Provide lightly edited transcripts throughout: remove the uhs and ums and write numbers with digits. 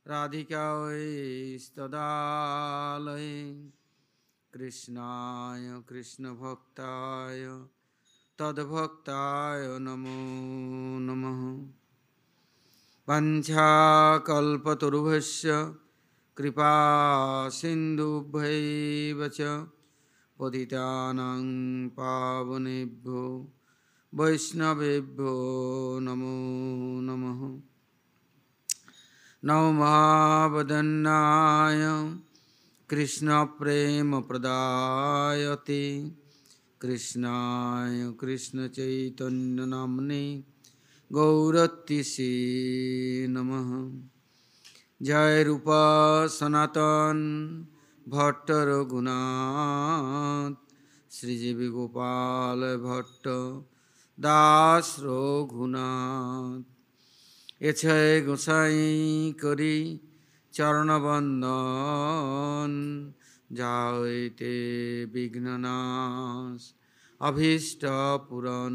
राधिकायै कृष्णाय कृष्णभक्ताय तद्भक्ताय नमो नमः। वञ्चाकल्पतरुभ्यश्च कृपा सिन्धुभ्यैव च पतितानां पावनेभ्यो वैष्णवेभ्यो नमो नमः। नमो महावदन्नाय कृष्णप्रेमप्रदायते कृष्णाय कृष्णचैतन्यनाम्ने गौरतिसे नमः। जय रूपा सनातन भट्ट रघुनाथ श्रीजीव गोपाल भट्ट दास रघुनाथ। এছায় গোসাই করি চরণবন্দন যাইতে বিঘ্ননাশ অভীষ্ট পূরণ।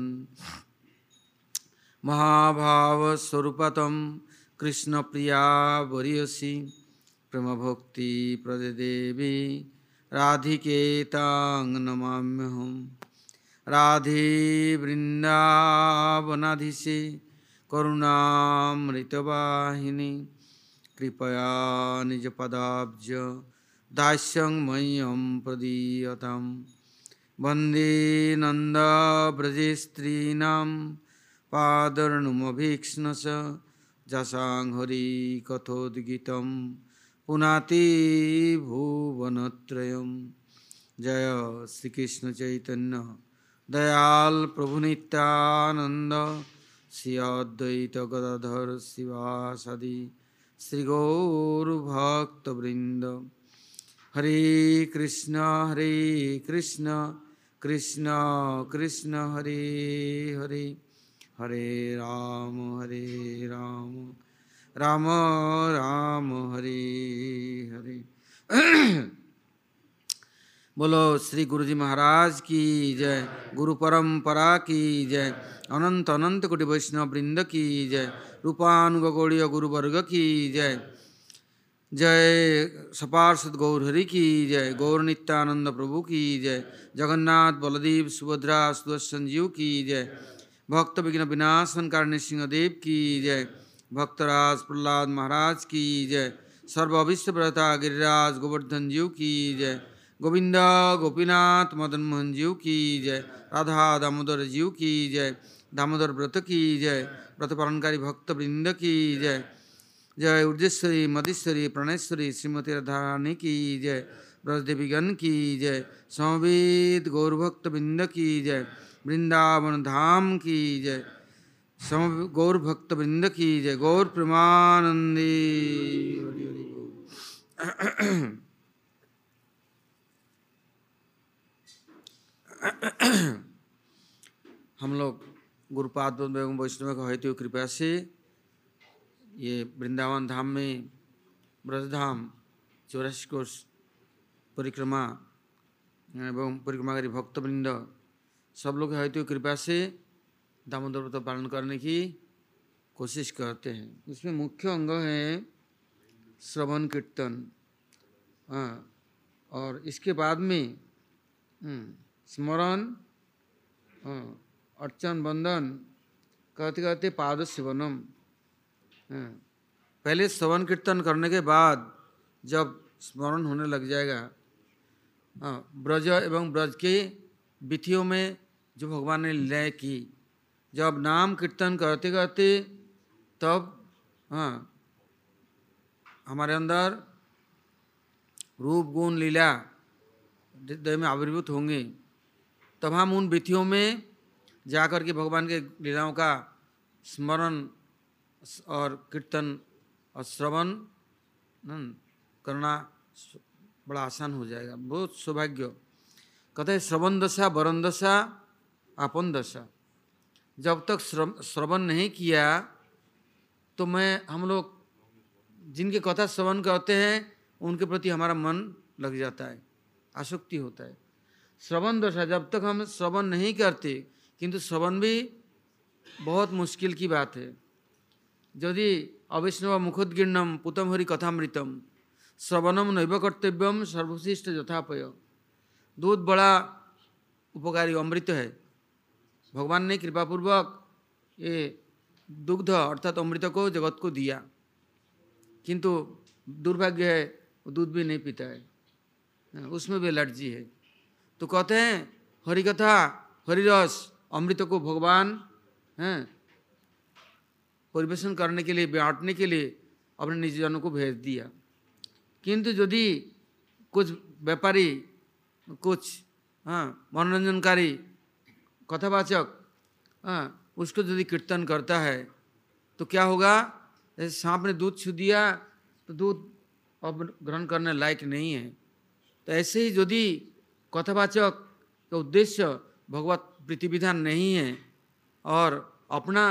মহাভাব স্বরূপতম কৃষ্ণ প্রিয়া বরিয়সী প্রেম ভক্তি প্রদে দেবী রাধিকে তাং নমাম্যহম। রাধে বৃন্দাবনাধীশে करुणामृतवाहिनी कृपया निजपदाब्ज दास्यं मह्यं प्रदीयतां। वन्दे नन्दव्रजस्त्रीणां पादर्णुमभीक्ष्णश जसां हरिकथोद्गीतं पुनाति भुवनत्रयं। जय श्रीकृष्ण चैतन्य दयाल प्रभु नित्यानंद श्री अद्वैत गदाधर शिवासादि श्री गौर भक्त वृंद। हरे कृष्ण कृष्ण कृष्ण हरे हरे हरे राम राम राम हरे हरे। बोलो श्री गुरु जी महाराज की जय, गुरु परंपरा की जय, अनंत अनंत कोटि वैष्णव वृंद की जय, रूपानुग गौड़ीय गुरु वर्ग की जय। जय सपार्षद गौर हरि की जय, गौर नित्यानंद प्रभु की जय, जगन्नाथ बलदेव सुभद्रा सुदर्शन जीव की जय, भक्त विघ्न विनाशन कारणी सिंहदेव की जय, भक्तराज प्रहलाद महाराज की जय, सर्वविश्वव्रता गिरिराज गोवर्धन जीव की जय, गोविंदा गोपीनाथ मदन मोहन जीव की जय, राधा दामोदर जीव की जय, दामोदर व्रत की जय, व्रत पालनकारी भक्त वृंद की जय। जय उर्जेश्वरी मधेश्वरी प्रणेश्वरी श्रीमती राधारानी की जय, ब्रजदेवीगण की जय, समवेत गौरभक्त वृंद की जय, वृंदावन धाम की जय, सम गौर भक्त वृंद की जय, गौर प्रेमानंदी हरि हरि बोल। हम लोग गुरुपाद एवं वैष्णव का हेतु कृपा से ये वृंदावन धाम में ब्रजधाम 84 कोष परिक्रमा एवं परिक्रमाकारी भक्तवृंद सब लोग हेतु कृपा से दामोदर व्रत पालन करने की कोशिश करते हैं। इसमें मुख्य अंग है श्रवण कीर्तन, और इसके बाद में स्मरण, अर्चन बंदन कहते कहते पाद सेवनम। पहले श्रवण कीर्तन करने के बाद जब स्मरण होने लग जाएगा, ब्रज एवं ब्रज के विधियों में जो भगवान ने लीलाएं की, जब नाम कीर्तन करते करते तब हमारे अंदर रूप गुण लीला हृदय में आविर्भूत होंगे, तब हम उन विधियों में जाकर के भगवान के लीलाओं का स्मरण और कीर्तन और श्रवण करना बड़ा आसान हो जाएगा। बहुत सौभाग्य। कहते हैं श्रवण दशा वरण दशा आपन दशा। जब तक श्रवण नहीं किया तो हम लोग जिनके कथा श्रवण करते हैं उनके प्रति हमारा मन लग जाता है, आसक्ति होता है। श्रवण दशा जब तक हम श्रवण नहीं करते, किंतु श्रवण भी बहुत मुश्किल की बात है। यदि अवैष्णव मुखोद्गीर्णम पुतम हरि कथामृतम श्रवणम नैव कर्तव्यम सर्वशिष्ट यथापय। दूध बड़ा उपकारी अमृत है। भगवान ने कृपापूर्वक ये दुग्ध अर्थात अमृत को जगत को दिया, किंतु दुर्भाग्य है वो दूध भी नहीं पीता है, उसमें भी एलर्जी है। तो कहते हैं हरिकथा हरिरस अमृत को भगवान परिवेशन करने के लिए, बांटने के लिए अपने निज जनों को भेज दिया। किंतु यदि कुछ व्यापारी, कुछ मनोरंजनकारी कथावाचक उसको यदि कीर्तन करता है तो क्या होगा? जैसे सांप ने दूध छू दिया तो दूध अब ग्रहण करने लायक नहीं है। तो ऐसे ही यदि कथावाचक का उद्देश्य भगवत प्रीति विधान नहीं है और अपना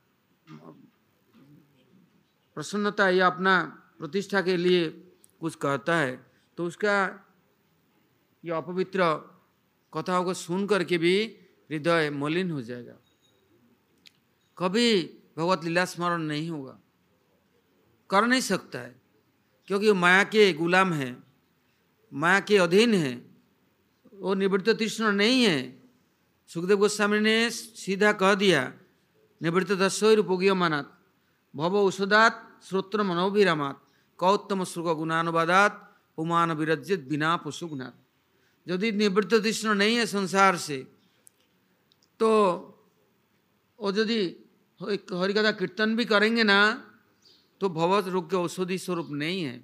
प्रसन्नता या अपना प्रतिष्ठा के लिए कुछ कहता है, तो उसका ये अपवित्र कथाओं को सुन करके भी हृदय मलिन हो जाएगा, कभी भगवत लीला स्मरण नहीं होगा, कर नहीं सकता है, क्योंकि वो माया के गुलाम है, माया के अधीन है, वो निवृत्त तृष्ण नहीं है। सुखदेव गोस्वामी ने सीधा कह दिया, निवृत्त दस्योर उपगीयमानात् भव औषधात् श्रोत्र मनोभिरामात् कौत्तम श्रुक गुणानुवादात् पुमान विरज्यत बिना पशुगुणात्। यदि निवृत्त तृष्ण नहीं है संसार से, तो वो यदि हरिकथा कीर्तन भी करेंगे ना तो भव रोग के औषधि स्वरूप नहीं है,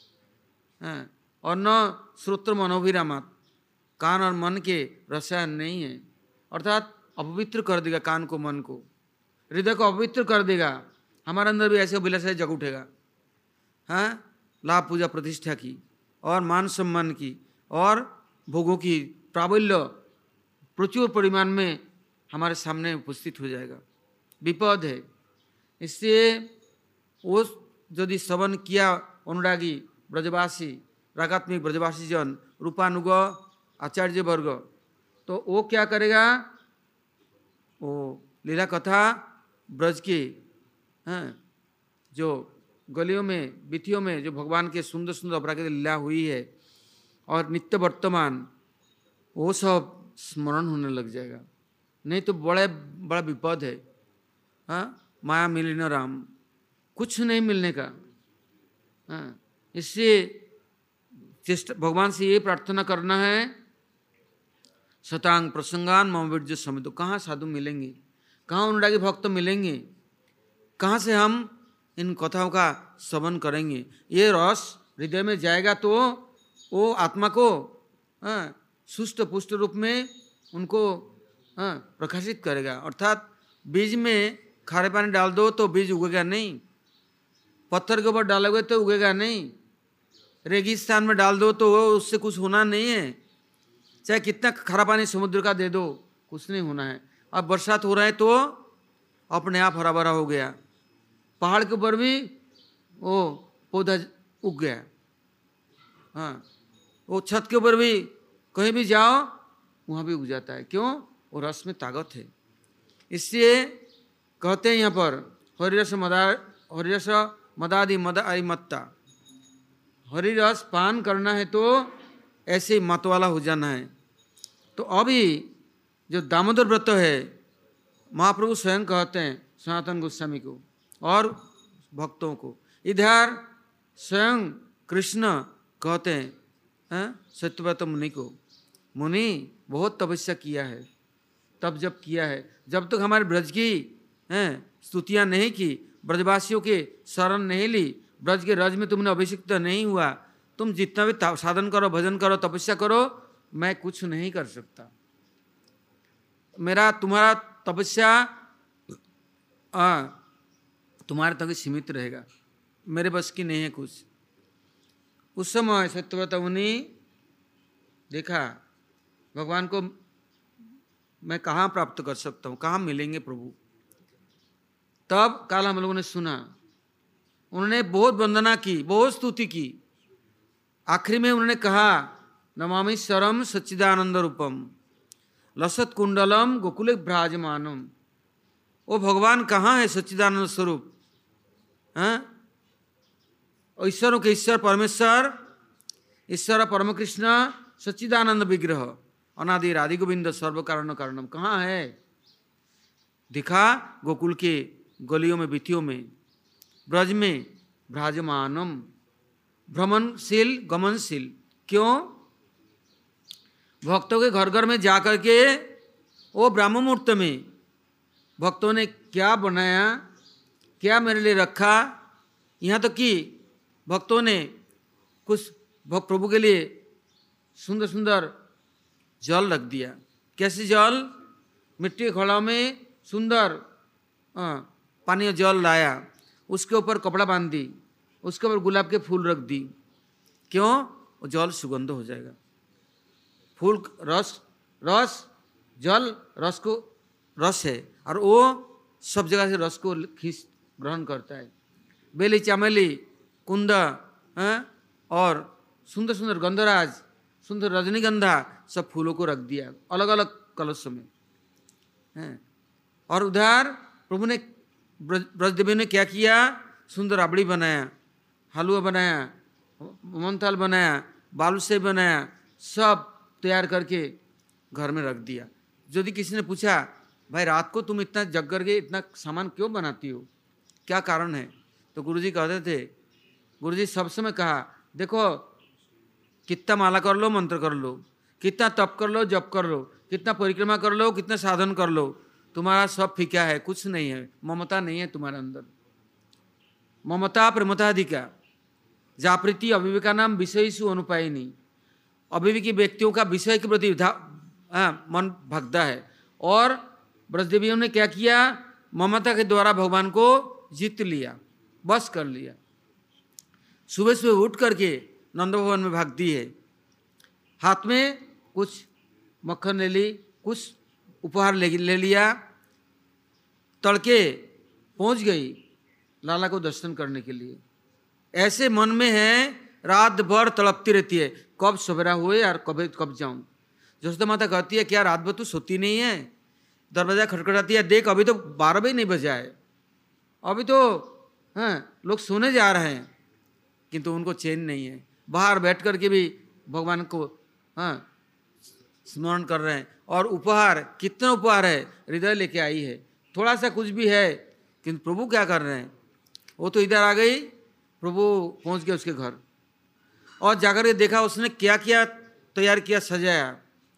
और न श्रोत्र मनोभिरामात् कान और मन के रसायन नहीं है, अर्थात अपवित्र कर देगा कान को, मन को, हृदय को अपवित्र कर देगा। हमारे अंदर भी ऐसे अभिलाषाएं जग उठेगा, लाभ पूजा प्रतिष्ठा की और मान सम्मान की और भोगों की प्राबल्य प्रचुर परिमाण में हमारे सामने उपस्थित हो जाएगा, विपद है। इसलिए वो यदि श्रवण किया अनुरागी ब्रजवासी, रागात्मिक ब्रजवासी जन, रूपानुग आचार्य वर्ग, तो वो क्या करेगा? वो लीला कथा ब्रज की जो गलियों में बीथियों में जो भगवान के सुंदर सुंदर अपराकृत लीला हुई है और नित्य वर्तमान, वो सब स्मरण होने लग जाएगा। नहीं तो बड़ा विपद है। माया मिली न राम, कुछ नहीं मिलने का। इससे चेष्टा भगवान से ये प्रार्थना करना है, शतांग प्रसंगान मम विरज समितो। कहाँ साधु मिलेंगे, कहाँ अनुरागी भक्त मिलेंगे, कहाँ से हम इन कथाओं का श्रवण करेंगे? ये रस हृदय में जाएगा तो वो आत्मा को सुष्ट पुष्ट रूप में उनको प्रकाशित करेगा। अर्थात बीज में खारे पानी डाल दो तो बीज उगेगा नहीं, पत्थर के ऊपर डालोगे तो उगेगा नहीं, रेगिस्तान में डाल दो तो उससे कुछ होना नहीं है, चाहे कितना खारा पानी समुद्र का दे दो कुछ नहीं होना है। अब बरसात हो रहा है तो अपने आप हरा भरा हो गया, पहाड़ के ऊपर भी वो पौधा उग गया, वो छत के ऊपर भी कहीं भी जाओ वहाँ भी उग जाता है। क्यों? वो रस में ताकत है। इसलिए कहते हैं यहाँ पर हरिरस मदादि मद आई मत्ता, हरिरस पान करना है तो ऐसे ही मत वाला हो जाना है। तो अभी जो दामोदर व्रत है, महाप्रभु स्वयं कहते हैं सनातन गोस्वामी को और भक्तों को, इधर स्वयं कृष्ण कहते हैं सत्यव्रत मुनि को, मुनि बहुत तपस्या किया है, तब जब किया है, जब तक हमारे ब्रज की स्तुतियाँ नहीं की, ब्रजवासियों के शरण नहीं ली, ब्रज के रज में तुमने अभिषिक्त नहीं हुआ, तुम जितना भी साधन करो, भजन करो, तपस्या करो, मैं कुछ नहीं कर सकता। मेरा तुम्हारा तपस्या तुम्हारे तक सीमित रहेगा, मेरे बस की नहीं है कुछ। उस समय सत्यव्रत मुनि देखा भगवान को मैं कहाँ प्राप्त कर सकता हूँ, कहाँ मिलेंगे प्रभु। तब कल हम लोगों ने सुना, उन्होंने बहुत वंदना की, बहुत स्तुति की, आखिरी में उन्होंने कहा नमामि शरम सच्चिदानंद रूपम लसत कुंडलम गोकुले भ्राजमानम। वो भगवान कहाँ है सच्चिदानंद स्वरूप, हाँ, ईश्वरों के ईश्वर परमेश्वर, ईश्वर परम कृष्ण सच्चिदानंद विग्रह अनादि राधि गोविंद सर्व कारण कारणम कहाँ है? दिखा गोकुल के गलियों में, वीथियों में, ब्रज में भ्राजमानम, भ्रमणशील गमनशील। क्यों? भक्तों के घर घर में जाकर के वो ब्रह्म मुहूर्त में भक्तों ने क्या बनाया, क्या मेरे लिए रखा, यहाँ तक कि भक्तों ने कुछ प्रभु के लिए सुंदर सुंदर जल रख दिया। कैसे जल? मिट्टी के घड़ा में सुंदर पानी जल लाया, उसके ऊपर कपड़ा बांध दी, उसके ऊपर गुलाब के फूल रख दी। क्यों? वो जल सुगंध हो जाएगा। फूल रस, रस जल रस को रस है और वो सब जगह से रस को खींच ग्रहण करता है। बेली, चमेली, कुंद और सुंदर सुंदर गंधराज, सुंदर रजनीगंधा, सब फूलों को रख दिया अलग अलग कलशों में। और उधर प्रभु ने, ब्रजदेवी ने क्या किया? सुंदर राबड़ी बनाया, हलवा बनाया, मोहनथाल बनाया, बालूशाही बनाया, सब तैयार करके घर में रख दिया। यदि किसी ने पूछा, भाई रात को तुम इतना जग करके इतना सामान क्यों बनाती हो, क्या कारण है? तो गुरुजी कहते थे, गुरुजी सब समय कहा, देखो कितना माला कर लो, मंत्र कर लो, कितना तप कर लो, जप कर लो, कितना परिक्रमा कर लो, कितना साधन कर लो, तुम्हारा सब फीका है, कुछ नहीं है, ममता नहीं है तुम्हारे अंदर। ममता प्रेमताधिका जाप्रीति अविवेका नाम विषयसु अनुपायिनी। अविवेकी व्यक्तियों का विषय के प्रति मन भगता है। और ब्रजदेवियों ने क्या किया? ममता के द्वारा भगवान को जीत लिया, बस कर लिया। सुबह सुबह उठ करके नंद भवन में भागती है, हाथ में कुछ मक्खन ले ली, कुछ उपहार ले लिया, तड़के पहुंच गई लाला को दर्शन करने के लिए। ऐसे मन में है, रात भर तड़पती रहती है, कब सवेरा हुए और कब जाऊं। जसोदा माता कहती है, क्या रात भर तू सोती नहीं है? दरवाजा खटखटाती है, देख अभी तो 12 भी नहीं बजा है, अभी तो लोग सोने जा रहे हैं, किंतु उनको चैन नहीं है। बाहर बैठ करके भी भगवान को स्मरण कर रहे हैं। और उपहार, कितना उपहार है, हृदय लेके आई है, थोड़ा सा कुछ भी है, किंतु प्रभु क्या कर रहे हैं? वो तो इधर आ गई, प्रभु पहुंच गए उसके घर और जाकर के देखा उसने क्या क्या तैयार किया, सजाया।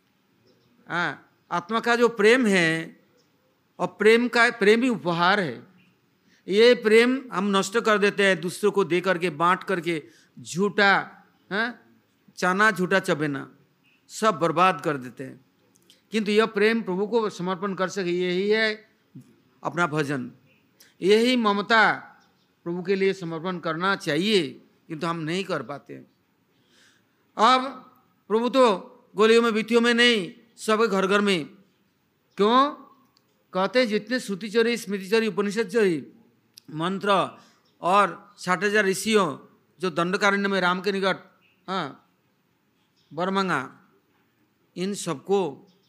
आत्मा का जो प्रेम है, और प्रेम ही उपहार है। ये प्रेम हम नष्ट कर देते हैं, दूसरों को दे करके, बांट करके, झूठा चाना झूठा चबेना, सब बर्बाद कर देते हैं। किंतु यह प्रेम प्रभु को समर्पण कर सके, यही है अपना भजन, यही ममता प्रभु के लिए समर्पण करना चाहिए, किंतु हम नहीं कर पाते। अब प्रभु तो गोलियों में, वीथियों में नहीं, सब घर घर में। क्यों? कहते जितने श्रुतिचरी, स्मृतिचरी, उपनिषदचरी मंत्र और 60,000 ऋषियों जो दंडकारण्य में राम के निकट वर मांगा, इन सबको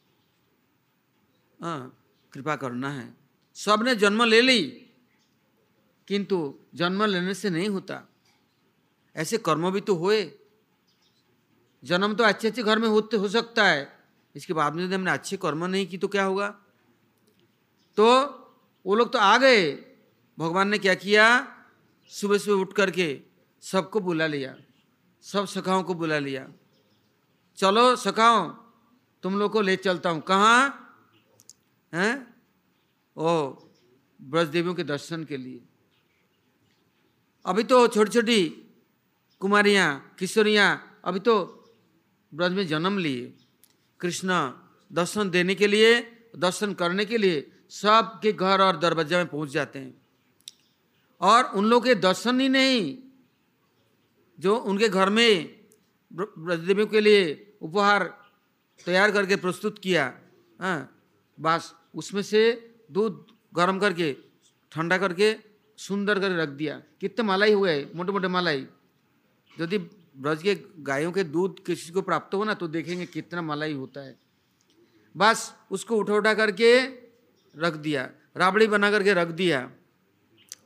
कृपा करना है। सब ने जन्म ले ली, किंतु जन्म लेने से नहीं होता, ऐसे कर्म भी तो हुए। जन्म तो अच्छे अच्छे घर में हो सकता है, इसके बाद में यदि हमने अच्छे कर्म नहीं की तो क्या होगा? तो वो लोग तो आ गए, भगवान ने क्या किया? सुबह सुबह उठ करके सबको बुला लिया, सब सखाओं को बुला लिया, चलो सखाओ तुम लोग को ले चलता हूँ। कहाँ हैं? ओ ब्रजदेवियों के दर्शन के लिए। अभी तो छोटी छोटी कुमारियाँ, किशोरियाँ अभी तो ब्रज में जन्म लिए। कृष्ण दर्शन देने के लिए, दर्शन करने के लिए सबके घर और दरवाजा में पहुंच जाते हैं। और उन लोग के दर्शन ही नहीं, जो उनके घर में ब्रजदेवियों के लिए उपहार तैयार करके प्रस्तुत किया, बस उसमें से दूध गर्म करके, ठंडा करके, सुंदर करके रख दिया। कितने मलाई हुए, मोटे मोटे मलाई। यदि ब्रज के गायों के दूध किसी को प्राप्त हो ना, तो देखेंगे कितना मलाई होता है। बस उसको उठा उठा करके रख दिया, राबड़ी बना करके रख दिया।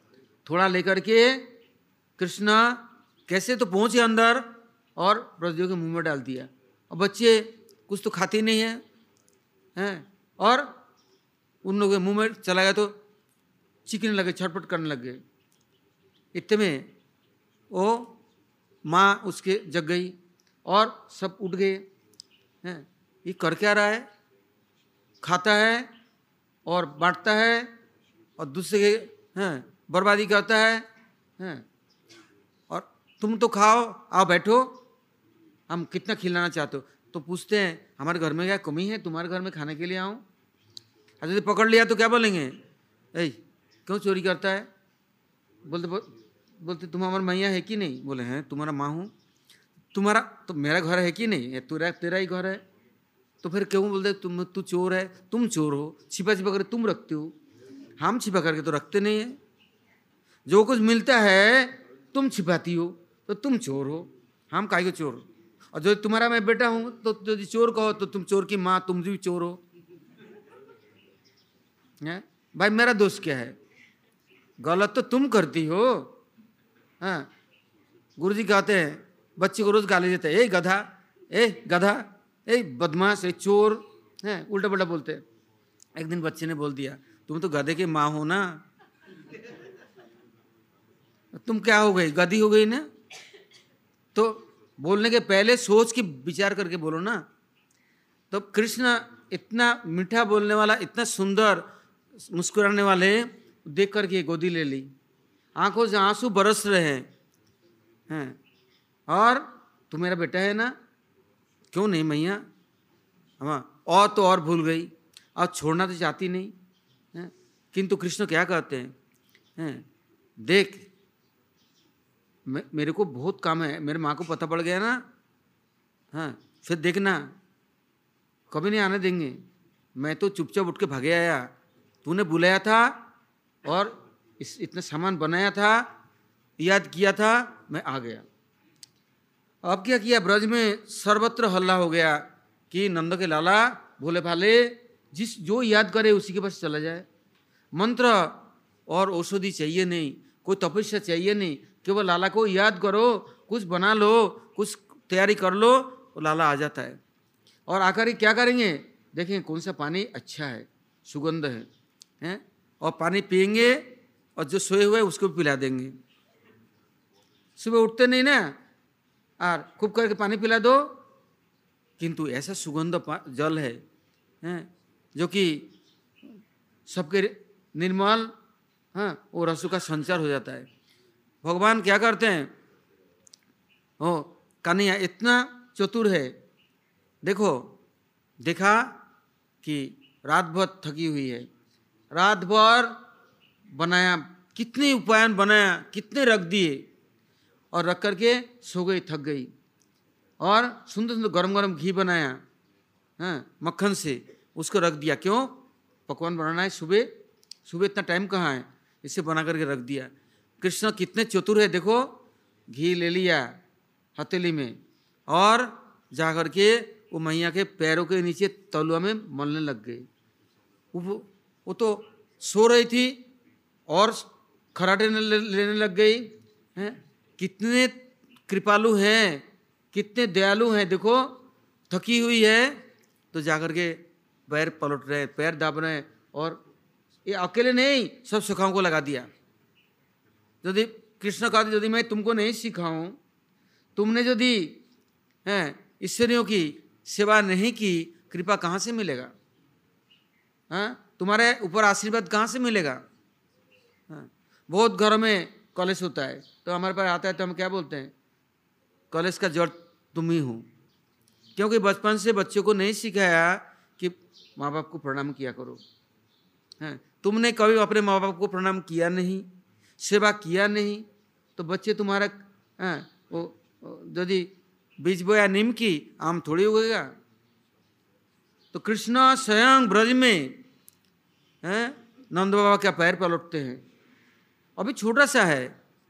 थोड़ा लेकर के कृष्ण कैसे तो पहुंचे अंदर और ब्रजदेव के मुंह में डाल दिया। और बच्चे कुछ तो खाते नहीं हैं, और उन लोगों के मुंह में चला गया तो चीखने लगे, छटपट करने लग गए। इतने में वो माँ उसके जग गई और सब उठ गए। हैं, ये कर क्या रहा है? खाता है और बांटता है और दूसरे के बर्बादी करता है। और तुम तो खाओ, आओ बैठो, हम कितना खिलाना चाहते हो। तो पूछते हैं हमारे घर में क्या कमी है, तुम्हारे घर में खाने के लिए आऊँ? और यदि पकड़ लिया तो क्या बोलेंगे? ऐ क्यों चोरी करता है? बोलते तुम हमारा मैया है कि नहीं? बोले हैं तुम्हारा माँ हूँ। तुम्हारा तो मेरा घर है कि नहीं? तेरा ही घर है। तो फिर क्यों बोलते तू चोर है? तुम चोर हो, छिपा छिपा करके तुम रखते हो, हम छिपा करके तो रखते नहीं है। जो कुछ मिलता है तुम छिपाती हो, तो तुम चोर हो, हम काहे को चोर? और जो तुम्हारा मैं बेटा हूं तो यदि चोर कहो तो तुम चोर की माँ, तुम भी चोर हो। भाई मेरा दोष क्या है? गलत तो तुम करती हो। हाँ, गुरुजी कहते हैं बच्चे को रोज गाली देते हैं, ए गधा, ए गधा, ए बदमाश, ए चोर, है उल्टा पुल्टा बोलते हैं। एक दिन बच्चे ने बोल दिया तुम तो गधे की माँ हो ना, तुम क्या हो गई? गधी हो गई ना। तो बोलने के पहले सोच के विचार करके बोलो ना। तो कृष्ण इतना मीठा बोलने वाला, इतना सुंदर मुस्कुराने वाले देख करके गोदी ले ली, आंखों से आंसू बरस रहे हैं। और तू मेरा बेटा है ना? क्यों नहीं मैया? हाँ, और तो और भूल गई, और छोड़ना तो चाहती नहीं है। किंतु कृष्ण क्या कहते हैं? देख मेरे को बहुत काम है, मेरे माँ को पता पड़ गया ना, हाँ फिर देखना कभी नहीं आने देंगे। मैं तो चुपचाप उठ के भागे आया, तूने बुलाया था और इतना सामान बनाया था, याद किया था, मैं आ गया। अब क्या किया? ब्रज में सर्वत्र हल्ला हो गया कि नंद के लाला भोले भाले जो याद करे उसी के पास चला जाए। मंत्र और औषधि चाहिए नहीं, कोई तपस्या चाहिए नहीं, केवल लाला को याद करो, कुछ बना लो, कुछ तैयारी कर लो, तो लाला आ जाता है। और आकर क्या करेंगे? देखें कौन सा पानी अच्छा है, सुगंध है, और पानी पिएंगे और जो सोए हुए उसको भी पिला देंगे। सुबह उठते नहीं ना, और खूब करके पानी पिला दो, किंतु ऐसा सुगंध जल है जो कि सबके निर्मल, हाँ वो रसों का संचार हो जाता है। भगवान क्या करते हैं? ओ कन्हैया इतना चतुर है। देखो देखा कि रात भर थकी हुई है, रात भर बनाया, कितने उपाय बनाया, कितने रख दिए, और रख करके सो गई, थक गई। और सुंदर सुंदर गरम गरम घी बनाया, हाँ मक्खन से, उसको रख दिया। क्यों? पकवान बनाना है सुबह, सुबह इतना टाइम कहाँ है, इसे बना करके रख दिया। कृष्ण कितने चतुर है, देखो घी ले लिया हथेली में और जा करके वो मैया के पैरों के नीचे तलुआ में मलने लग गए। वो तो सो रही थी और खराटे लेने लग गई हैं। कितने कृपालु हैं, कितने दयालु हैं। देखो थकी हुई है तो जाकर के पैर पलट रहे, पैर दाब रहे, और ये अकेले नहीं सब सखाओं को लगा दिया। यदि कृष्ण कहते यदि मैं तुमको नहीं सिखाऊं, तुमने यदि ईश्वरियों की सेवा नहीं की, कृपा कहाँ से मिलेगा? हाँ तुम्हारे ऊपर आशीर्वाद कहाँ से मिलेगा? हाँ बहुत घरों में कॉलेज होता है तो हमारे पास आता है तो हम क्या बोलते हैं? कॉलेज का जड़ तुम ही हो। क्योंकि बचपन से बच्चों को नहीं सिखाया कि माँ बाप को प्रणाम किया करो। हैं तुमने कभी अपने माँ बाप को प्रणाम किया नहीं, सेवा किया नहीं, तो बच्चे तुम्हारा वो यदि बीज बोया नीम की, आम थोड़ी उगेगा। तो कृष्ण स्वयं ब्रज में नंद बाबा का पैर पलटते हैं। अभी छोटा सा है,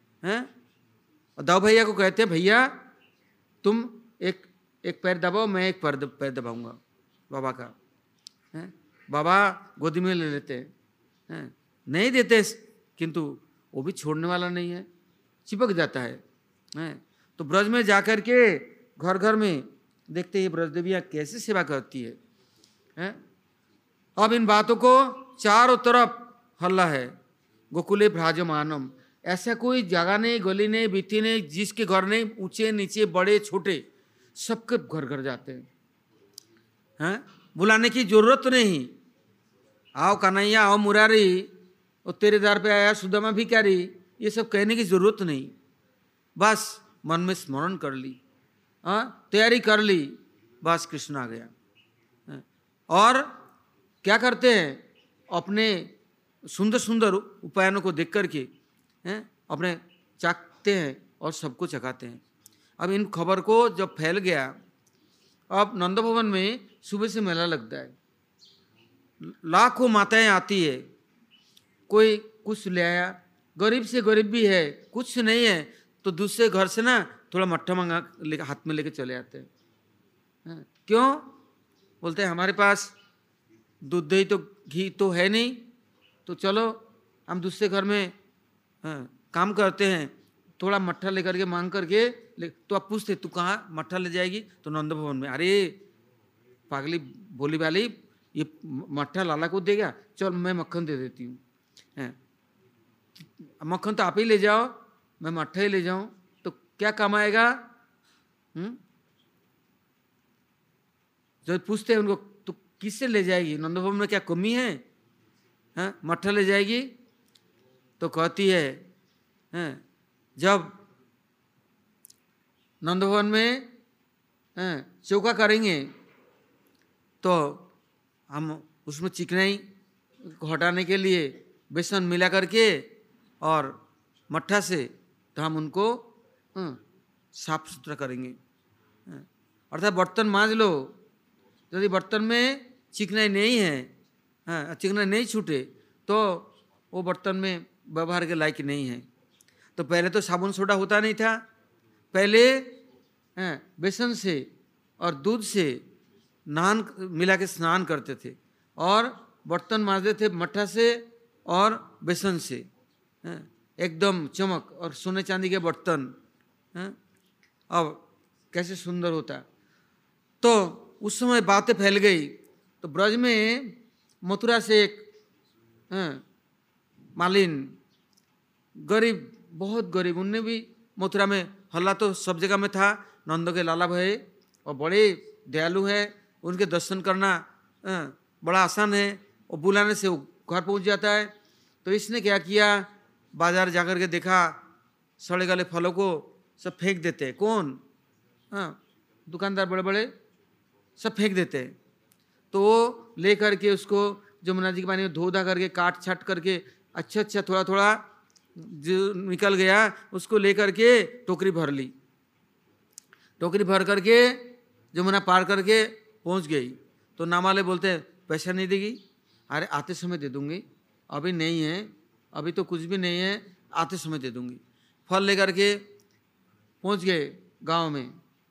दाऊ भैया को कहते हैं भैया तुम एक पैर दबाओ, मैं एक पैर दबाऊंगा बाबा का। बाबा गोदी में ले लेते हैं, नहीं देते, किंतु वो भी छोड़ने वाला नहीं है, चिपक जाता है, हैं? तो ब्रज में जाकर के घर घर में देखते हैं ब्रज देवियाँ कैसे सेवा करती है, हैं? अब इन बातों को चारों तरफ हल्ला है, गोकुले भ्राजमानम, ऐसा कोई जगह नहीं, गली नहीं, बीती नहीं, जिसके घर नहीं, ऊंचे नीचे बड़े छोटे सबके घर घर जाते हैं, बुलाने की जरूरत नहीं। आओ कन्हैया, आओ मुरारी, और तेरे दर पे आया सुदामा भिखारी, ये सब कहने की जरूरत नहीं, बस मन में स्मरण कर ली, तैयारी कर ली, बस कृष्ण आ गया। और क्या करते हैं, अपने सुंदर सुंदर उपायनों को देख करके अपने चाकते हैं और सबको चखाते हैं। अब इन खबर को जब फैल गया, अब नंद भवन में सुबह से मेला लगता है, लाखों माताएं आती है, कोई कुछ ले आया, गरीब से गरीब भी है, कुछ नहीं है तो दूसरे घर से ना थोड़ा मट्ठा मंगा हाथ में लेके चले आते हैं। क्यों? बोलते हैं हमारे पास दूध दही तो घी तो है नहीं, तो चलो हम दूसरे घर में काम करते हैं, थोड़ा मट्ठा लेकर के मांग करके तो आप पूछते तू कहाँ मट्ठा ले जाएगी, तो नंद भवन में। अरे पागली बोली वाली, ये मट्ठा लाला को देगा, चल मैं मक्खन दे देती हूँ, मक्खन तो आप ही ले जाओ, मैं मट्ठा ही ले जाऊँ, तो क्या कमाएगा? जब पूछते हैं उनको तो किससे ले जाएगी, नंद भवन में क्या कमी है, मट्ठा ले जाएगी? तो कहती है जब नंद भवन में चौका करेंगे तो हम उसमें चिकनाई को हटाने के लिए बेसन मिला करके और मट्ठा से तो हम उनको साफ सुथरा करेंगे, अर्थात बर्तन मांज लो, यदि बर्तन में चिकनाई नहीं है, चिकनाई नहीं छूटे तो वो बर्तन में व्यवहार के लायक नहीं है। तो पहले तो साबुन सोडा होता नहीं था, पहले बेसन से और दूध से नहान मिला के स्नान करते थे और बर्तन मांजते थे मट्ठा से और बेसन से, एकदम चमक और सोने चांदी के बर्तन। अब कैसे सुंदर होता। तो उस समय बातें फैल गई, तो ब्रज में मथुरा से एक मालिन गरीब, बहुत गरीब, उनने भी मथुरा में हल्ला तो सब जगह में था, नंदो के लाला भाई और बड़े दयालु है, उनके दर्शन करना बड़ा आसान है और बुलाने से वो घर पहुंच जाता है। तो इसने क्या किया, बाजार जाकर के देखा सड़े गले फलों को सब फेंक देते हैं। कौन? दुकानदार बड़े बड़े सब फेंक देते हैं। तो वो ले करके उसको जमुना जी के पानी में धो धा करके काट छाट करके अच्छा थोड़ा थोड़ा जो निकल गया उसको ले करके टोकरी भर ली, टोकरी भर करके जमुना पार करके पहुंच गई। तो नामाले बोलते हैं पैसा नहीं देगी? अरे आते समय दे दूंगी, अभी नहीं है, अभी तो कुछ भी नहीं है, आते समय दे दूंगी। फल लेकर के पहुंच गए गांव में।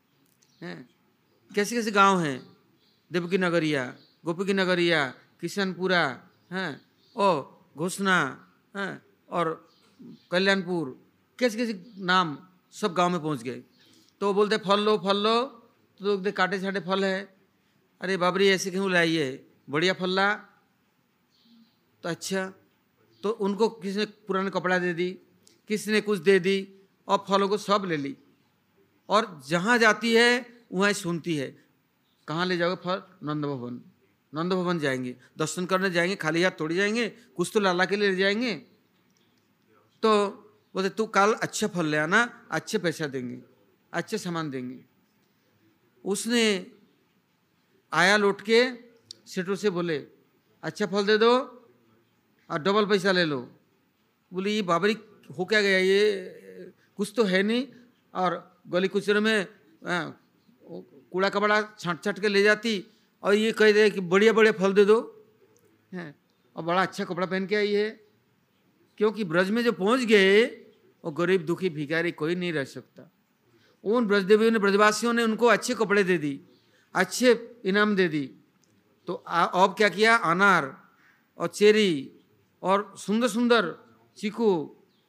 कैसे कैसे गांव हैं, देवकी नगरिया, गोपी की नगरिया, किशनपुरा ओ घोषणा और कल्याणपुर, कैसे कैसे नाम, सब गांव में पहुंच गए। तो बोलते फल लो फल लो, तो काटे छाटे फल है। अरे बाबरी ऐसे क्यों लाई है, बढ़िया फल ला। तो अच्छा, तो उनको किसी ने पुराना कपड़ा दे दी, किसी ने कुछ दे दी और फलों को सब ले ली। और जहाँ जाती है वहाँ सुनती है, कहाँ ले जाओगे फल? नंद भवन। नंद भवन जाएंगे, दर्शन करने जाएंगे, खाली हाथ थोड़ी जाएंगे, कुछ तो लाला के लिए ले जाएंगे। तो बोलते तू कल अच्छा फल ले आना, अच्छे पैसा देंगे, अच्छे सामान देंगे। उसने आया लौट के, सेठों से बोले अच्छा फल दे दो और डबल पैसा ले लो। बोले ये बाबरी हो क्या गया, ये कुछ तो है नहीं, और गली कुचरे में कूड़ा कपड़ा छाट छाट के ले जाती और ये कह दे कि बढ़िया बढ़िया फल दे दो, और बड़ा अच्छा कपड़ा पहन के आई है। क्योंकि ब्रज में जो पहुंच गए वो गरीब दुखी भिखारी कोई नहीं रह सकता। उन ब्रजदेवियों ने, ब्रजवासियों ने उनको अच्छे कपड़े दे दी, अच्छे इनाम दे दी। तो अब क्या किया, अनार और चेरी और सुंदर सुंदर चीकू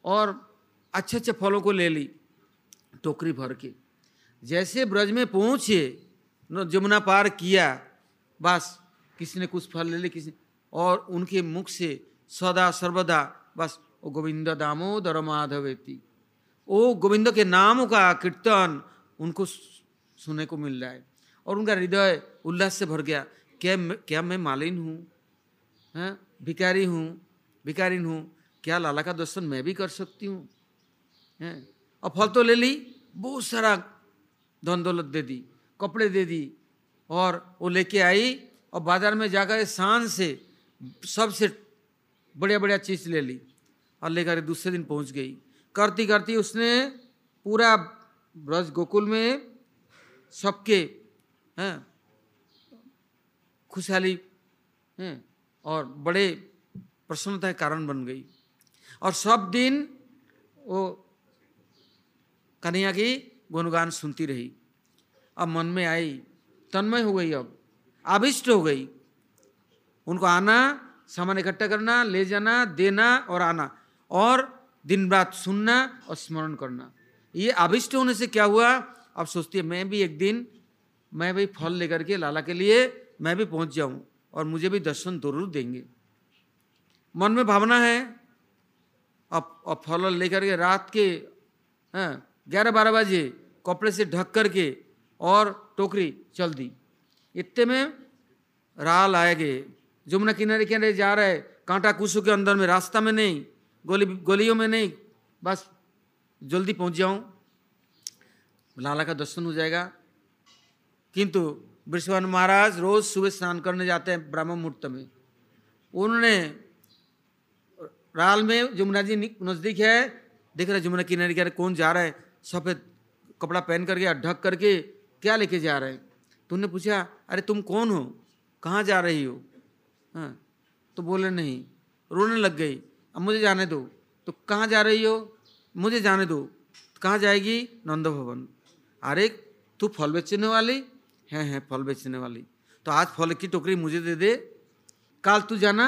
और अच्छे अच्छे फलों को ले ली टोकरी भर के। जैसे ब्रज में पहुँचे, जमुना पार किया, बस किसी ने कुछ फल ले ली, किसी, और उनके मुख से सदा सर्वदा बस वो गोविंद दामोदर माधवेति, वो गोविंद के नामों का कीर्तन उनको सुनने को मिल रहा है। और उनका हृदय उल्लास से भर गया। क्या मैं मालिन हूँ, भिखारी हूँ, भिखारिन हूँ, क्या लाला का दर्शन मैं भी कर सकती हूँ? और फल तो ले ली, बहुत सारा धन दौलत दे दी, कपड़े दे दी, और वो लेके आई और बाजार में जाकर शान से सबसे बढ़िया बढ़िया चीज़ ले ली और लेकर दूसरे दिन पहुंच गई। करती करती उसने पूरा ब्रज गोकुल में सबके खुशहाली और बड़े प्रसन्नता के कारण बन गई। और सब दिन वो कन्हैया की गुणगान सुनती रही। अब मन में आई, तन्मय हो गई, अब आविष्ट हो गई। उनको आना, सामान इकट्ठा करना, ले जाना, देना और आना, और दिन रात सुनना और स्मरण करना। ये आविष्ट होने से क्या हुआ, अब सोचती है मैं भी एक दिन, मैं भी फल लेकर के लाला के लिए मैं भी पहुंच जाऊं और मुझे भी दर्शन जरूर देंगे। मन में भावना है। अब फल लेकर के रात के 11-12 बजे कपड़े से ढक करके और टोकरी चल दी। इतने में राल आए गए, जमुना किनारे किनारे जा रहे, कांटा कुसों के अंदर में, रास्ता में नहीं, गलियों में नहीं, बस जल्दी पहुंच जाऊं, लाला का दर्शन हो जाएगा। किंतु वृषभानु महाराज रोज सुबह स्नान करने जाते हैं ब्रह्म मुहूर्त में। उन्होंने राल में जमुना जी नजदीक है, देख रहे जमुना किनारे किनारे कौन जा रहा है, सफेद कपड़ा पहन करके ढक करके, क्या लेके जा रहे हैं? तो उन्होंने पूछा, अरे तुम कौन हो, कहाँ जा रही हो? तो बोले नहीं, रोने लग गई, अब मुझे जाने दो। तो कहाँ जा रही हो? मुझे जाने दो। कहाँ जाएगी? नंद भवन। अरे तू फल बेचने वाली है? फल बेचने वाली। तो आज फल की टोकरी मुझे दे दे, कल तू जाना।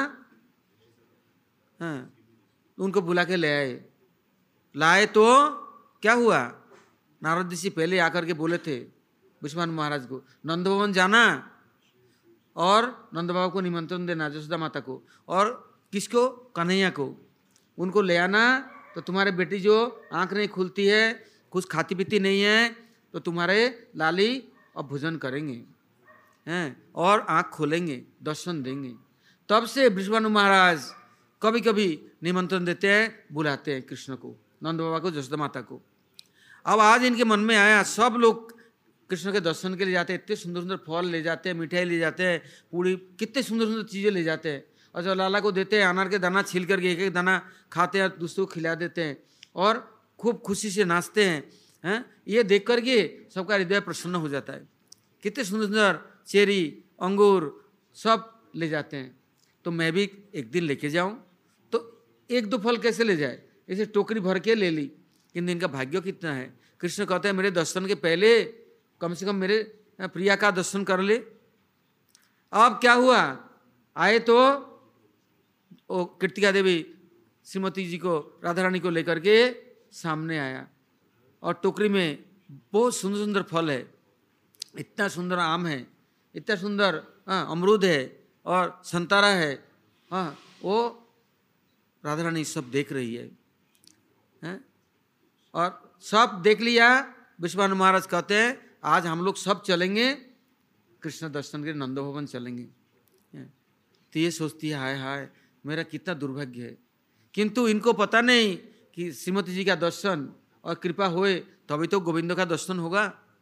उनको बुला के ले आए। लाए तो क्या हुआ, नारद ऋषि पहले आकर के बोले थे वृषभानु महाराज को, नंद भवन जाना और नंद बाबा को निमंत्रण देना, जसोदा माता को, और किसको? कन्हैया को। उनको ले आना, तो तुम्हारे बेटी जो आंख नहीं खुलती है, कुछ खाती पीती नहीं है, तो तुम्हारे लाली अब भोजन करेंगे और आंख खोलेंगे, दर्शन देंगे। तब से वृषभानु महाराज कभी कभी निमंत्रण देते हैं, बुलाते हैं कृष्ण को, नंद बाबा को, जसोदा माता को। अब आज इनके मन में आया, सब लोग कृष्ण के दर्शन के लिए जाते हैं, इतने सुंदर सुंदर फल ले जाते हैं, मिठाई ले जाते हैं, पूरी कितने सुंदर सुंदर चीज़ें ले जाते हैं, और जब लाला को देते हैं अनार के दाना छील करके एक एक दाना खाते हैं, दूसरों को खिला देते हैं और खूब खुशी से नाचते हैं। ये देख करके सबका हृदय प्रसन्न हो जाता है। कितने सुंदर सुंदर चेरी, अंगूर सब ले जाते हैं। तो मैं भी एक दिन लेके जाऊँ, तो एक दो फल कैसे ले जाए, इसे टोकरी भर के ले ली। किंतु इनका भाग्य कितना है। कृष्ण कहते हैं मेरे दर्शन के पहले कम से कम मेरे प्रिया का दर्शन कर ले। अब क्या हुआ, आए तो वो कृतिका देवी श्रीमती जी को, राधा रानी को लेकर के सामने आया, और टोकरी में बहुत सुंदर सुंदर फल है, इतना सुंदर आम है, इतना सुंदर अमरूद है और संतरा है। वो राधा रानी सब देख रही है, और सब देख लिया। वृषभानु महाराज कहते हैं आज हम लोग सब चलेंगे कृष्ण दर्शन के, नंद भवन चलेंगे। तो ये सोचती है हाय हाय मेरा कितना दुर्भाग्य है। किंतु इनको पता नहीं कि श्रीमती जी का दर्शन और कृपा होए तभी तो गोविंद का दर्शन होगा।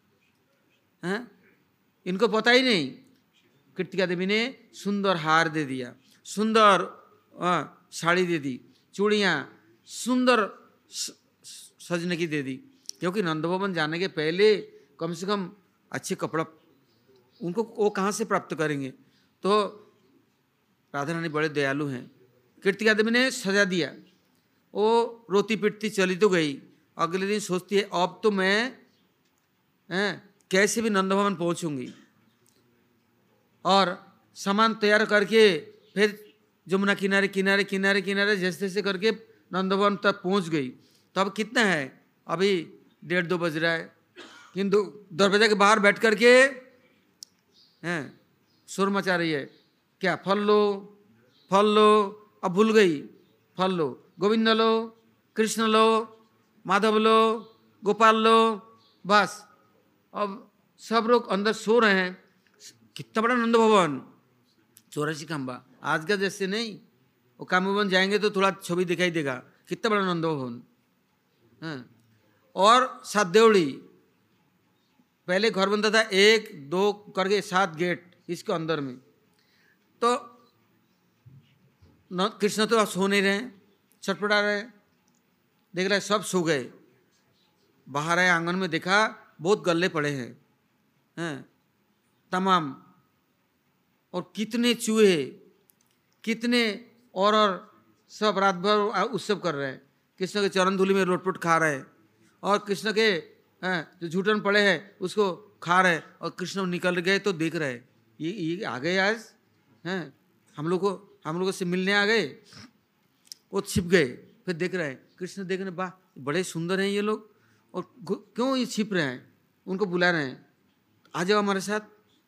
इनको पता ही नहीं। कृतिका देवी ने सुंदर हार दे दिया, सुंदर साड़ी दे दी, चूड़ियाँ सुंदर सजने की दे दी, क्योंकि नंद भवन जाने के पहले कम से कम अच्छे कपड़ा उनको वो कहाँ से प्राप्त करेंगे। तो राधा रानी बड़े दयालु हैं। कृतिका देवी ने सजा दिया, वो रोती पिटती चली तो गई। अगले दिन सोचती है अब तो मैं कैसे भी नंद भवन पहुँचूंगी, और सामान तैयार करके फिर जमुना किनारे किनारे किनारे किनारे जैसे तैसे करके नंद भवन तक पहुँच गई। तो अब कितना है, अभी 1:30-2 बज रहा है, किंतु दरवाजे के बाहर बैठ करके हैं शोर मचा रही है, क्या फल लो फल लो। अब भूल गई, फल लो, गोविंद लो, कृष्ण लो, माधव लो, गोपाल लो, बस। अब सब लोग अंदर सो रहे हैं। कितना बड़ा नंद भवन, 84 खंबा, आज का जैसे नहीं। वो काम भवन जाएंगे तो थोड़ा छवि दिखाई देगा, कितना बड़ा नंद भवन है। और 7 देवड़ी, पहले घर बनता था 1-2 करके 7 गेट इसके अंदर में। तो कृष्ण तो अब सो नहीं रहे, छटपटा रहे, देख रहे सब सो गए। बाहर आए, आंगन में देखा बहुत गल्ले पड़े हैं तमाम, और कितने चूहे, कितने और सब रात भर उत्सव कर रहे हैं। कृष्ण के चरण धूलि में लोटपोट खा रहे हैं, और कृष्ण के जो झूठन पड़े हैं उसको खा रहे हैं। और कृष्ण निकल गए तो देख रहे हैं, ये आ गए आज हैं, हम लोगों से मिलने आ गए। वो छिप गए, फिर देख रहे हैं कृष्ण, देख रहे वाह बड़े सुंदर हैं ये लोग, और क्यों ये छिप रहे हैं, उनको बुला रहे हैं, आ जाओ हमारे साथ।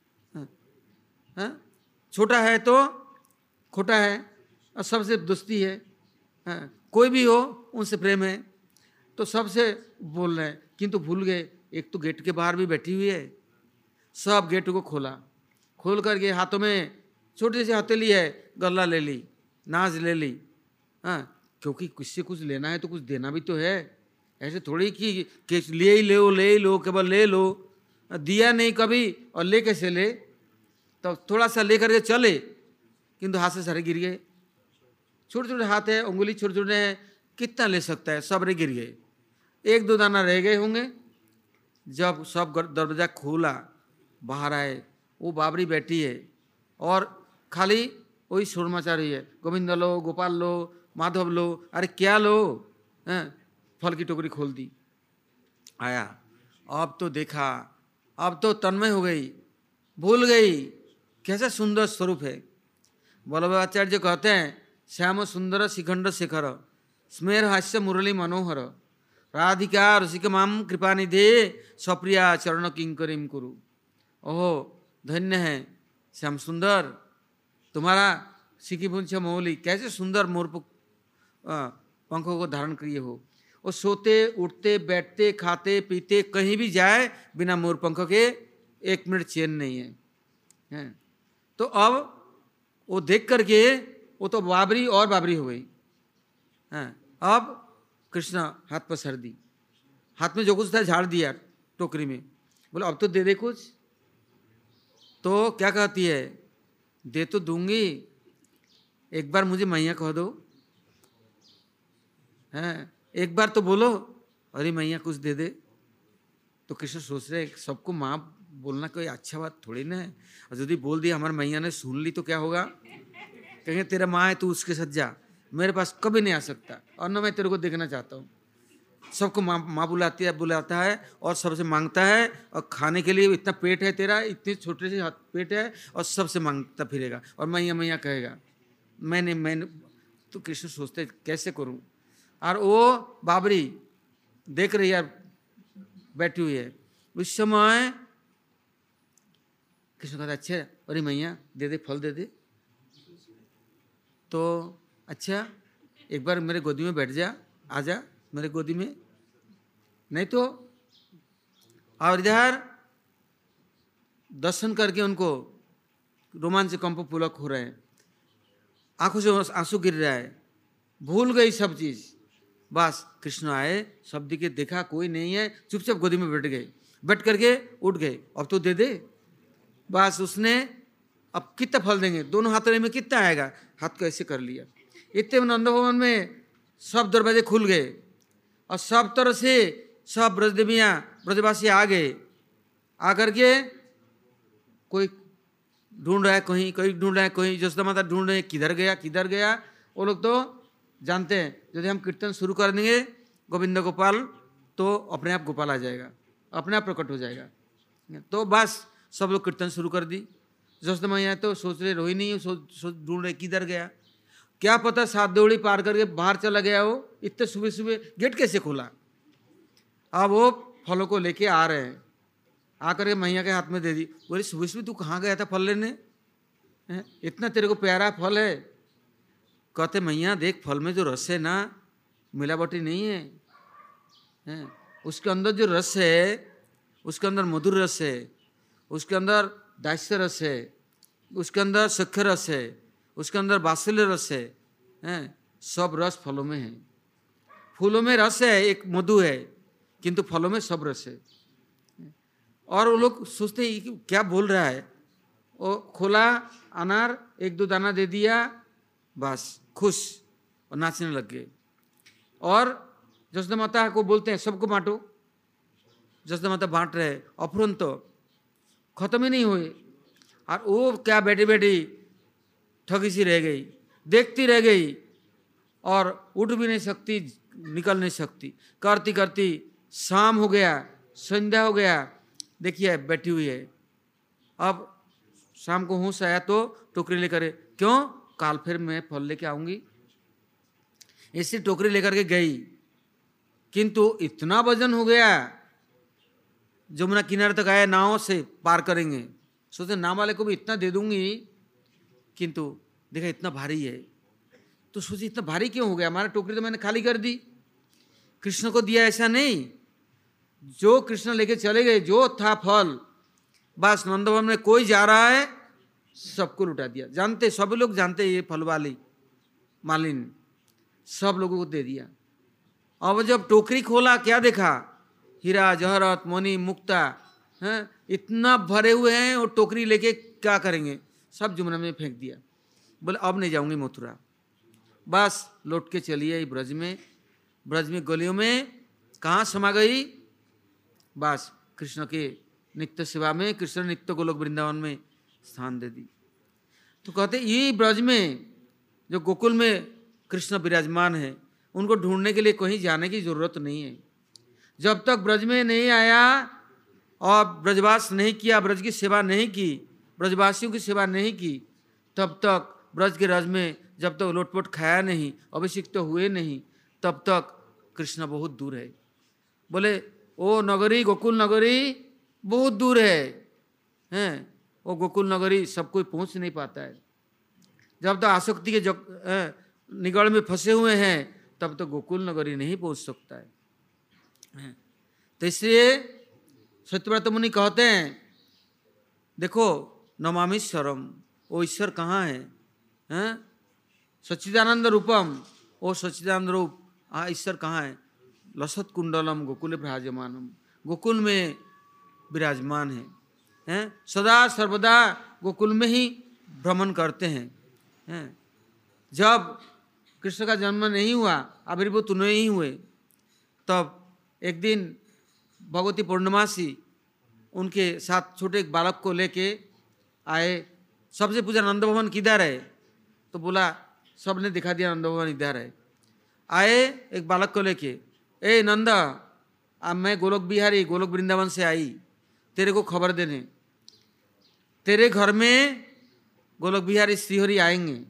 छोटा है तो खोटा है, और सबसे दोस्ती है, कोई भी हो उनसे प्रेम है, तो सबसे बोल रहे हैं। किंतु भूल गए, एक तो गेट के बाहर भी बैठी हुई है। सब गेट को खोल करके हाथों में छोटी सी हथेली है, गल्ला ले ली, नाज ले ली। क्योंकि किससे कुछ लेना है तो कुछ देना भी तो है, ऐसे थोड़ी कि ले ही लो, केवल ले लो, दिया नहीं कभी और ले कैसे ले। तो थोड़ा सा ले करके चले, किंतु हाथ से सारे गिर गए। छोटे छोटे हाथ है, उंगली छोटे छोटे हैं, कितना ले सकता है, सब गिर गए। 1-2 दाना रह गए होंगे। जब सब दरवाजा खोला, बाहर आए, वो बाबरी बैठी है और खाली वही शोर मचा रही है, गोविंद लो, गोपाल लो, माधव लो। अरे क्या लो, फल की टोकरी खोल दी, आया। अब तो देखा, अब तो तन्मय हो गई, भूल गई कैसा सुंदर स्वरूप है। वल्लभाचार्य कहते हैं, श्याम सुंदर शिखंड शेखर, स्मेर हास्य मुरली मनोहर, राधिका रसिक माम कृपा निधे, सप्रिया चरण किंकरिम कुरु। ओहो धन्य है श्याम सुंदर, तुम्हारा सिकी पुंछ मौली, कैसे सुंदर मोर पंखों को धारण किए हो। और सोते उठते बैठते खाते पीते कहीं भी जाए बिना मोर पंख के 1 मिनट चैन नहीं है। तो अब वो देख करके वो तो बाबरी और बाबरी हो गई। अब कृष्ण हाथ पर सर दी, हाथ में जो कुछ था झाड़ दिया टोकरी में, बोले अब तो दे दे कुछ। तो क्या कहती है, दे तो दूंगी, एक बार मुझे मैया कह दो, एक बार तो बोलो अरे मैया कुछ दे दे। तो कृष्ण सोच रहे सबको माँ बोलना कोई अच्छा बात थोड़ी ना है, और यदि बोल दिया हमारी मैया ने सुन ली तो क्या होगा, कहेंगे तेरा माँ है तू उसके साथ जा, मेरे पास कभी नहीं आ सकता, और न मैं तेरे को देखना चाहता हूँ। सबको माँ बुलाता है और सबसे मांगता है, और खाने के लिए इतना पेट है तेरा, इतने छोटे से पेट है, और सबसे मांगता फिरेगा और मैया मैया कहेगा, मैंने। तो कृष्ण सोचते कैसे करूं। और वो बाबरी देख रही है, बैठी हुई है। उस समय कृष्ण कहता अच्छा अरे मैया दे दे, फल दे दे। तो अच्छा एक बार मेरे गोदी में बैठ जा, आजा मेरे गोदी में, नहीं तो। और इधर दर्शन करके उनको रोमांच कंप पुलक हो रहे हैं, आंखों से आंसू गिर रहा है, भूल गई सब चीज। बस कृष्ण आए, सब दिखे, देखा कोई नहीं है, चुपचाप गोदी में बैठ गए, बैठ करके उठ गए, अब तो दे दे। बस उसने अब कितना फल देंगे, दोनों हाथों में कितना आएगा, हाथ को ऐसे कर लिया। इतने नंद भवन में सब दरवाजे खुल गए, और सब तरह से सब ब्रजदेवियाँ ब्रजवासी आ गए। आकर के कोई ढूंढ रहा है कहीं, कोई ढूंढ रहा है कहीं, जसोदा माता ढूंढ रहे हैं किधर गया। वो लोग तो जानते हैं यदि हम कीर्तन शुरू कर देंगे गोविंद गोपाल, तो अपने आप गोपाल आ जाएगा, अपने आप प्रकट हो जाएगा। तो बस सब लोग कीर्तन शुरू कर दी। जसोदा मैया तो सोच रहे रोहिणी ढूंढ रहे किधर गया। क्या पता 7 दौड़ी पार करके बाहर चला गया हो, इतने सुबह सुबह गेट कैसे खुला। अब वो फलों को लेके आ रहे हैं, आकर के मैया के हाथ में दे दी। बोले सुबह सुबह तू कहाँ गया था फल लेने, इतना तेरे को प्यारा फल है। कहते मैया देख फल में जो रस है ना, मिलावटी नहीं है, उसके अंदर जो रस है, उसके अंदर मधुर रस है, उसके अंदर दास्य रस है, उसके अंदर सख्य रस है, उसके अंदर बात्सल्य रस है, सब रस फलों में है। फूलों में रस है, एक मधु है, किंतु फलों में सब रस है। और वो लोग सोचते हैं कि क्या बोल रहा है। वो खोला अनार, 1-2 दाना दे दिया, बस खुश और नाचने लग गए। और जसोदा माता को बोलते हैं सबको बांटो। जसोदा माता बांट रहे, अपरंत खत्म ही नहीं हुए। और वो क्या बैठी बैठी ठगी सी रह गई, देखती रह गई और उठ भी नहीं सकती, निकल नहीं सकती। करती करती शाम हो गया, संध्या हो गया, देखिए बैठी हुई है। अब शाम को होश आया तो टोकरी लेकर, क्यों काल फिर मैं फल लेके आऊंगी, ऐसी टोकरी लेकर के गई। किंतु इतना वजन हो गया, जमुना किनारे तक आया, नाव से पार करेंगे, सोचे नाव वाले को भी इतना दे दूंगी, किंतु देखा इतना भारी है। तो सोचे इतना भारी क्यों हो गया, हमारा टोकरी तो मैंने खाली कर दी, कृष्ण को दिया ऐसा नहीं। जो कृष्ण लेके चले गए, जो था फल, बस नंदवन में कोई जा रहा है सबको लुटा दिया। जानते, सभी लोग जानते ये फल वाली मालिन, सब लोगों को दे दिया। अब जब टोकरी खोला, क्या देखा, हीरा जहरत मोनी मुक्ता, हैं, इतना भरे हुए हैं। और टोकरी लेके क्या करेंगे, सब जमुना में फेंक दिया। बोले अब नहीं जाऊंगी मथुरा, बस लौट के चली आई ब्रज में। ब्रज में गलियों में कहाँ समा गई, बस कृष्ण के नित्य सेवा में, कृष्ण नित्य गोलोक वृंदावन में स्थान दे दी। तो कहते ये ब्रज में जो गोकुल में कृष्ण विराजमान है, उनको ढूंढने के लिए कहीं जाने की जरूरत नहीं है। जब तक ब्रज में नहीं आया और ब्रजवास नहीं किया, ब्रज की सेवा नहीं की, ब्रजवासियों की सेवा नहीं की, तब तक ब्रज के रज में जब तक लोटपोट खाया नहीं, अभिषिक्त हुए नहीं, तब तक कृष्ण बहुत दूर है। बोले वो नगरी, गोकुल नगरी बहुत दूर है, वो गोकुल नगरी सब कोई पहुंच नहीं पाता है। जब तक आसक्ति के निगड़ में फंसे हुए हैं, तब तक गोकुल नगरी नहीं पहुंच सकता है। तो इसलिए सत्यव्रत मुनि कहते हैं, देखो नमामीश्वरम, वो ईश्वर कहाँ है, सच्चिदानंद रूपम, वो सच्चिदानंद रूप ईश्वर कहाँ है, लसत कुंडलम गोकुल विराजमानम, गोकुल में विराजमान है, सदा सर्वदा गोकुल में ही भ्रमण करते हैं। जब कृष्ण का जन्म नहीं हुआ, आविर्भूत नहीं हुए, तब एक दिन भगवती पूर्णमासी उनके साथ छोटे एक बालक को लेके आए। सबसे पूछा नंद भवन किधर है, तो बोला, सबने दिखा दिया नंद भवन इधर है। आए एक बालक को लेके, ए नंदा, अब मैं गोलोक बिहारी गोलोक वृंदावन से आई तेरे को खबर देने, तेरे घर में गोलोक बिहारी श्रीहरि आएंगे,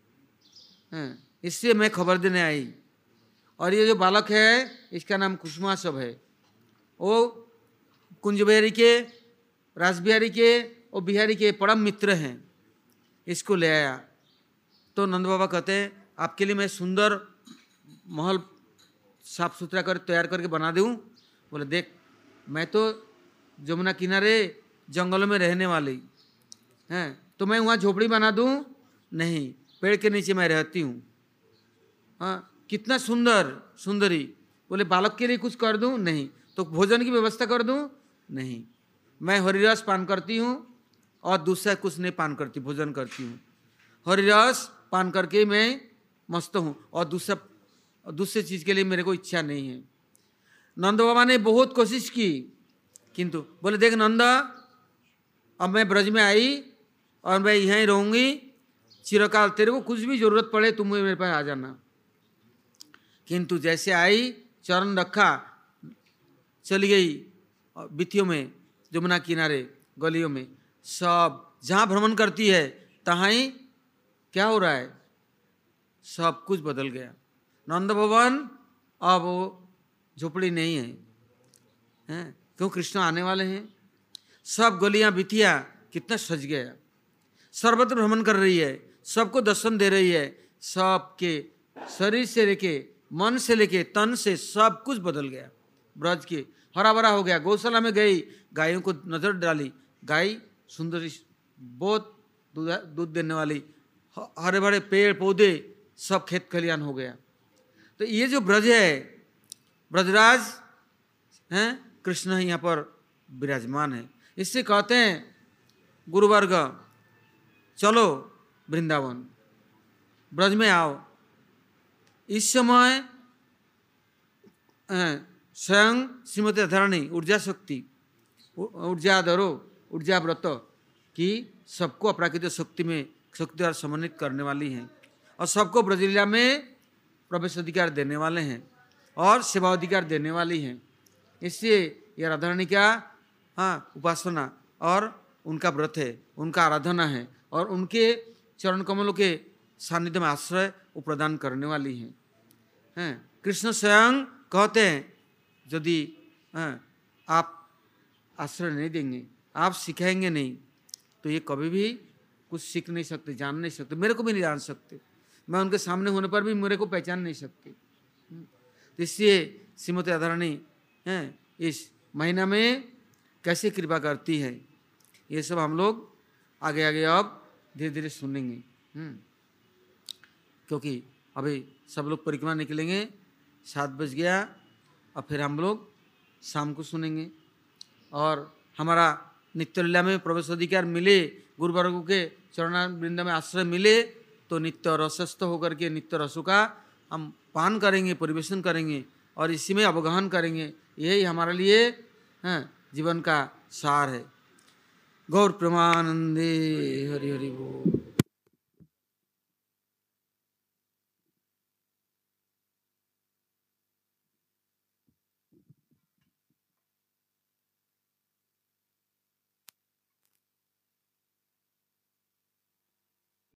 इसलिए मैं खबर देने आई। और ये जो बालक है इसका नाम कुसुमाशव है, वो कुंज बिहारी के, रास बिहारी के और बिहारी के परम मित्र हैं, इसको ले आया। तो नंद बाबा कहते हैं आपके लिए मैं सुंदर महल साफ सुथरा कर तैयार करके बना दूँ। बोले देख मैं तो जमुना किनारे जंगलों में रहने वाली हैं, तो मैं वहाँ झोपड़ी बना दूँ, नहीं, पेड़ के नीचे मैं रहती हूँ। हाँ, कितना सुंदर सुंदरी। बोले बालक के लिए कुछ कर दूँ, नहीं, तो भोजन की व्यवस्था कर दूँ, नहीं, मैं हरिरस पान करती हूँ और दूसरा कुछ नहीं पान करती, भोजन करती हूँ, हरिरस पान करके मैं मस्त हूँ, और दूसरे चीज़ के लिए मेरे को इच्छा नहीं है। नंद बाबा ने बहुत कोशिश की, किंतु बोले देख नंदा, अब मैं ब्रज में आई और मैं यहीं रहूँगी चिरकाल, तेरे को कुछ भी जरूरत पड़े तुम मेरे पास आ जाना। किंतु जैसे आई, चरण रखा, चली गई बिथियों में, जमुना किनारे गलियों में, सब जहाँ भ्रमण करती है तहाँ ही क्या हो रहा है, सब कुछ बदल गया। नंद भवन अब वो झोपड़ी नहीं है, हैं? क्यों? कृष्ण आने वाले हैं। सब गलियां बिटिया कितना सज गया, सर्वत्र भ्रमण कर रही है, सबको दर्शन दे रही है। सबके शरीर से लेके, मन से लेके, तन से सब कुछ बदल गया। ब्रज के हरा भरा हो गया। गौशाला में गई, गायों को नजर डाली, गाय सुंदर, बहुत दूध देने वाली, हरे भरे पेड़ पौधे, सब खेत खलियान हो गया। तो ये जो ब्रज है, ब्रजराज हैं, कृष्ण ही यहाँ पर विराजमान है। इससे कहते हैं गुरुवर्ग, चलो वृंदावन, ब्रज में आओ। इस समय स्वयं श्रीमती राधारानी ऊर्जा शक्ति, ऊर्जा धरो, ऊर्जा व्रत की सबको अपराकृत शक्ति में, शक्ति द्वारा समन्वित करने वाली हैं और सबको ब्रजलीला में प्रवेश अधिकार देने वाले हैं और सेवा अधिकार देने वाली हैं। इसलिए यह राधारानी का उपासना और उनका व्रत है, उनका आराधना है और उनके चरण कमलों के सानिध्य में आश्रय वो प्रदान करने वाली हैं। कृष्ण स्वयं कहते हैं, यदि आप आश्रय नहीं देंगे, आप सिखाएंगे नहीं, तो ये कभी भी कुछ सीख नहीं सकते, जान नहीं सकते, मेरे को भी नहीं जान सकते, मैं उनके सामने होने पर भी मेरे को पहचान नहीं सकते। तो इसलिए श्रीमती राधारानी इस महीना में कैसे कृपा करती है, ये सब हम लोग आगे आगे अब धीरे धीरे सुनेंगे। क्योंकि अभी सब लोग परिक्रमा निकलेंगे, 7 बज गया, और फिर हम लोग शाम को सुनेंगे। और हमारा नित्य लीला में प्रवेश अधिकार मिले, गुरुवर्गों के चरण वृंद में आश्रय मिले, तो नित्य रसस्थ होकर के नित्य रसों का हम पान करेंगे, परिवेशन करेंगे और इसी में अवगाहन करेंगे। यही हमारे लिए जीवन का सार है। गौर प्रेमानंदे हरि हरि बोल।